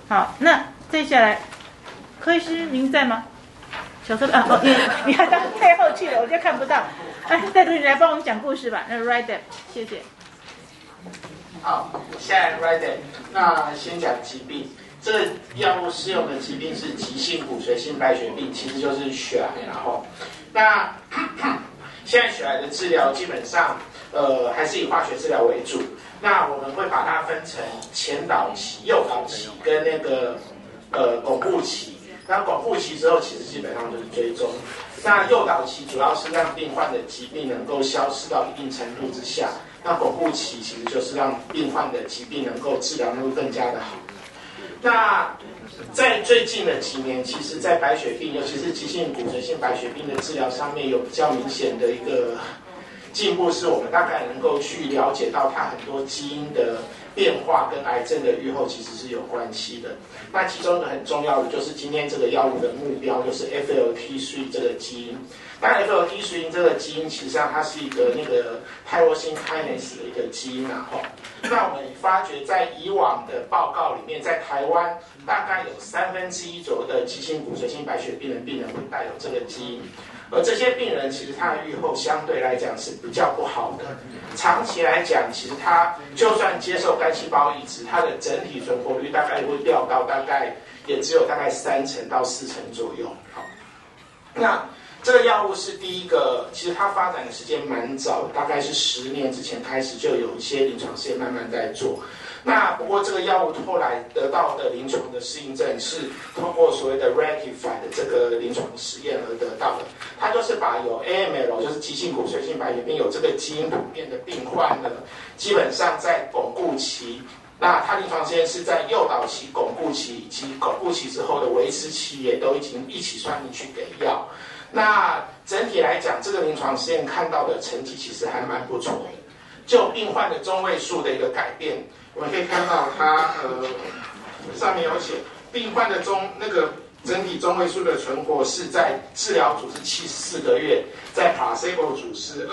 好，那接下来柯医师您在吗？小时候你还到太后去了，我就看不到。哎，带同学来帮我们讲故事吧。那 Rider， 谢谢。 好，现在 Rider， 那先讲疾病。这个药物适用的疾病是急性骨髓性白血病，其实就是血癌。然后，那现在血癌的治疗基本上，还是以化学治疗为主。那我们会把它分成前导期、诱导期跟那个巩固期。那巩固期之后，其实基本上就是追踪。那诱导期主要是让病患的疾病能够消失到一定程度之下。那巩固期其实就是让病患的疾病能够治疗能够更加的好。那在最近的几年，其实在白血病，尤其是急性骨髓性白血病的治疗上面，有比较明显的一个进步，是我们大概能够去了解到它很多基因的变化跟癌症的预后其实是有关系的。那其中一个很重要的就是今天这个药物的目标，就是 FLT3 这个基因。那 FLT3 这个基因，其实上它是一个那个泰罗辛 kinase 的一个基因啊。那我们发觉在以往的报告里面，在台湾大概有1/3左右的急性骨髓性白血病的病人会带有这个基因。而这些病人其实他的预后相对来讲是比较不好的，长期来讲，其实他就算接受干细胞移植，他的整体存活率大概会掉到大概也只有大概3%到4%左右。好，那这个药物是第一个，其实它发展的时间蛮早，大概是10年之前开始就有一些临床试验慢慢在做。那不过这个药物后来得到的临床的适应症是通过所谓的 RATIFY 的这个临床实验而得到的。它就是把有 AML， 就是急性骨髓性白血病有这个基因突变的病患呢，基本上在巩固期，那它临床实验是在诱导期、巩固期以及巩固期之后的维持期也都已经一起算进去给药。那整体来讲，这个临床实验看到的成绩其实还蛮不错的。就病患的中位数的一个改变，我们可以看到它上面有写病患的整体中位数的存活是在治疗组是74个月，在 placebo 组是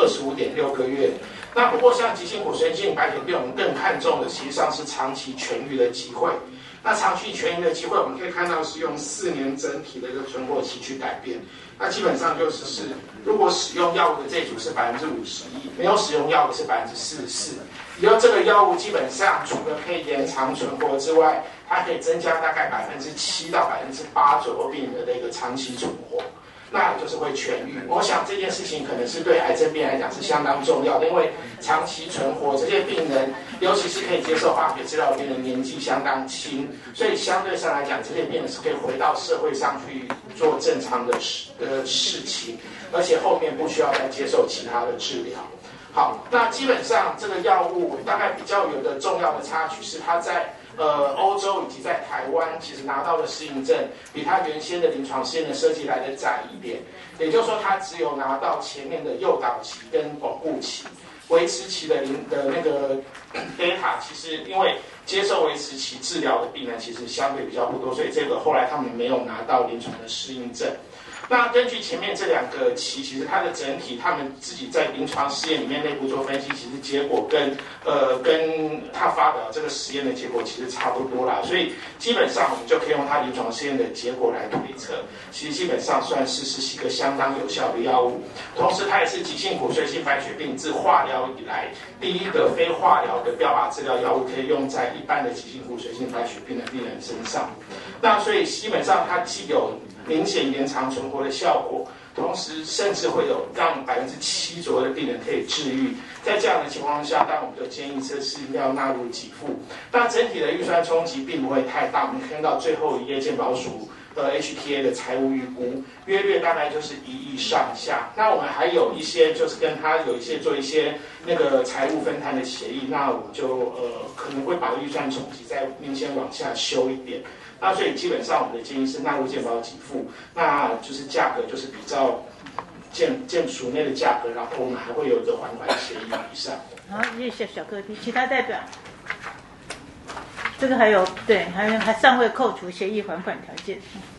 25.6个月。那不过像急性骨髓性白血病，我们更看重的实际上是长期痊愈的机会。那长期痊愈的机会，我们可以看到是用4年整体的一个存活期去改变。那基本上就是如果使用药物的这组是51%，没有使用药物是44%。以后这个药物基本上除了可以延长存活之外，它可以增加大概7%到8%左右病人的一个长期存活。那就是会痊愈。我想这件事情可能是对癌症病人来讲是相当重要的，因为长期存活，这些病人尤其是可以接受化学治疗的病人年纪相当轻，所以相对上来讲，这些病人是可以回到社会上去做正常的事情，而且后面不需要再接受其他的治疗。好，那基本上这个药物大概比较有的重要的插曲是它在欧洲以及在台湾，其实拿到的适应症比它原先的临床试验的设计来得窄一点，也就是说，它只有拿到前面的诱导期跟巩固期，维持期的那个 data， 其实因为接受维持期治疗的病人其实相对比较不多，所以这个后来他们没有拿到临床的适应症。那根据前面这2个期，其实它的整体，他们自己在临床试验里面内部做分析，其实结果跟他发表这个实验的结果其实差不多啦，所以基本上我们就可以用它临床试验的结果来推测，其实基本上算是一个相当有效的药物。同时，它也是急性骨髓性白血病自化疗以来第一个非化疗的标靶治疗药物，可以用在一般的急性骨髓性白血病的病人身上。那所以基本上它既有明显延长存活的效果，同时甚至会有让7%左右的病人可以治愈。在这样的情况下，当然我们就建议这是应该要纳入给付。那整体的预算冲击并不会太大，我们看到最后一页健保署HTA 的财务预估，约略大概就是1亿上下。那我们还有一些就是跟他有一些做一些那个财务分摊的协议，那我们就可能会把预算冲击再明显往下修一点。那所以基本上我们的建议是纳入健保给付，那就是价格就是比照健署内的价格，然后我们还会有一个还款协议以上。 好，谢谢小课题，其他代表。这个还有对，还尚未扣除协议还款条件。